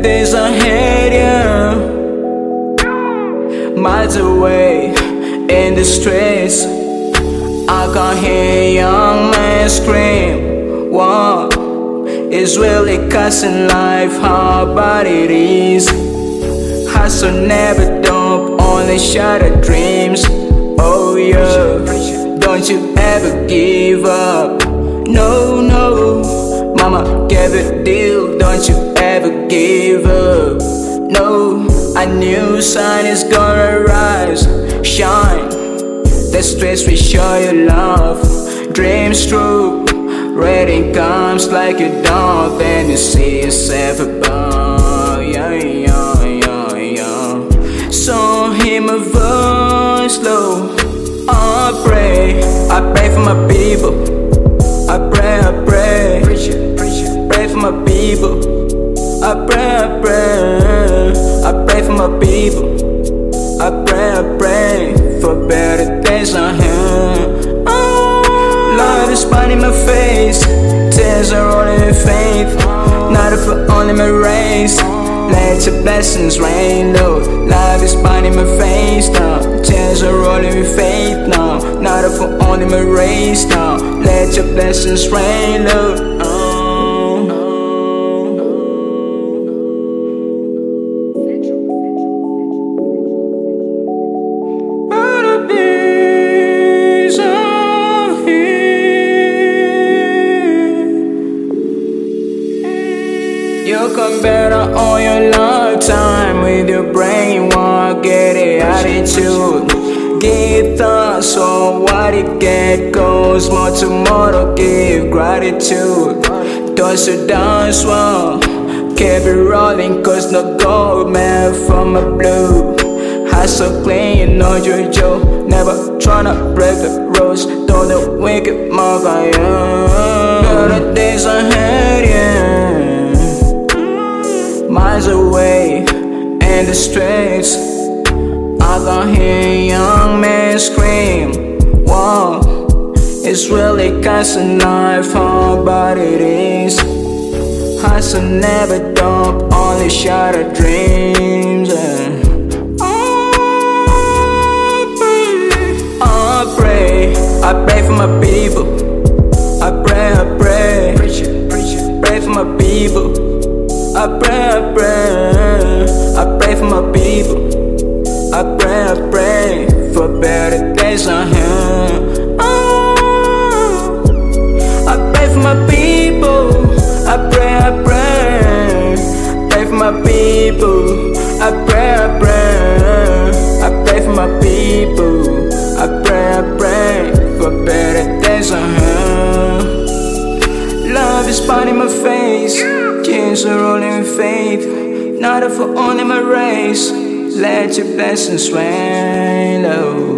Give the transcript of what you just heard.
days ahead, yeah. Miles away in the streets, I can hear young men scream. What is really costing life? How bad it is. Hustle never dump, only shattered dreams. Oh yeah, don't you ever give up. No, no, mama gave a deal. Don't you ever give up. No, a new sun is gonna rise, shine. The streets will show you love. Dreams true, rain comes like a dove, and you see yourself above. Yeah, yeah, yeah, yeah. So hear my voice low. I pray for my people. I pray for my people. I pray for my people. I pray for better days ahead. Love is burning my face, tears are rolling in faith. Not for only my race, let your blessings rain, Lord. Love is burning my face now, tears are rolling with faith now. Not for only my race now, let your blessings rain, Lord. You come better on your lifetime with your brain, won't get it attitude. Give thanks for what it get goes, more tomorrow give gratitude. Toss it down swell, keep it rolling cause no gold man from a blue. Hustle clean, you know your Joe, never tryna break the rules. Don't the wicked mug I am. Better days ahead, yeah. Miles away in the streets, I can hear young men scream. Whoa, it's really costing life, how bad it is. Hustle never dump, only shattered dreams. I pray for my people. I pray for my people. I pray for my people. I pray for better days ahead. I pray for my people. I pray for my people. I pray for my people. I pray for better days ahead. Love is burning my face, tears are rolling with faith. Not for only my race, let your blessings rain low.